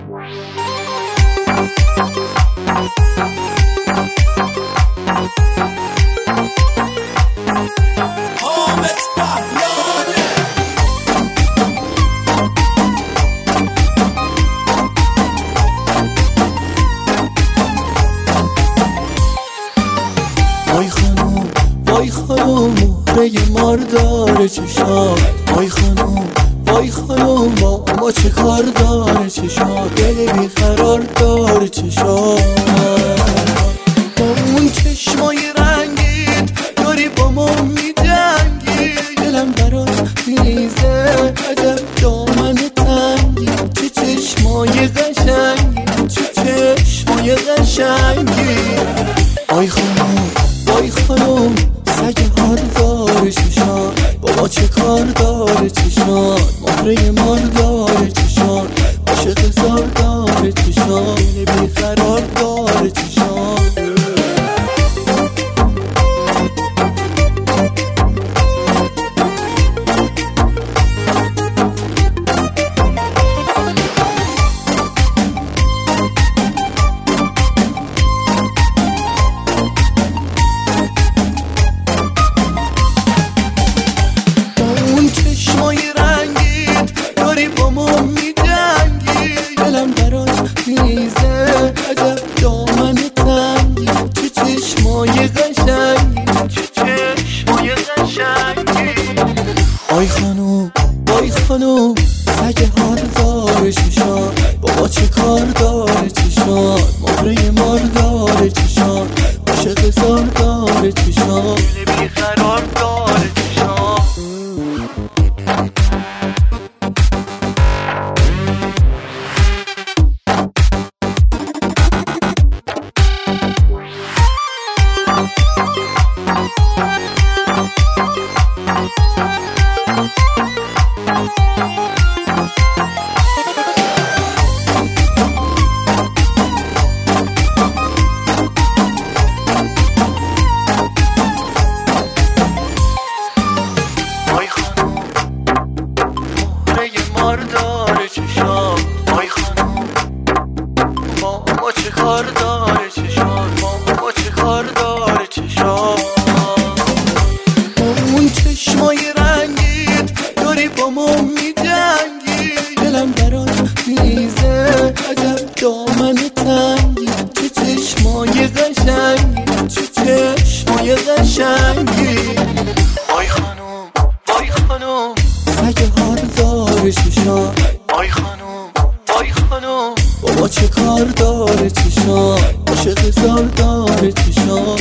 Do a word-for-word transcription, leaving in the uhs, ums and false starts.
وای خانوم وای خانوم مهره مار داره چشات، وای خانوم وای خانوم با ما چه کار داره چشات، دل بیقرار داره چشات. با اون چشمای رنگیت داری با ما میجنگی، دلم برات میریزه عجب دامن تنگی، چه چشمای قشنگی چه چشمای قشنگی. وای خانوم وای خانوم سگ حال داره چشات، بابا چه کار داره چشات، مهره مار داره چشات، عاشق زار داره چشات، دل بیقرار داره چشات. میریزه عجب دامن تنگی، چه چشمای قشنگی چه چشمای قشنگی. وای خانوم وای خانوم سگ حال داره چشات، بابا چه کار داره چشات، مهره مار داره چشات، عاشق زار داره چشات، دل بیقرار داره چشات. مار داره چشات، وای خانوم با ما چه کار داره چشات، با ما چه کار داره چشات. با اون چشمای رنگیت داری با ما میجنگی، دلم برات میریزه عجب دامن تنگی، چه چشمای قشنگی چه چشمای قشنگی. وای خانوم وای خانوم سگ حال داره چشات، وای خانوم وای خانوم بابا چه کار داره چشات، عاشق زار داره چشات.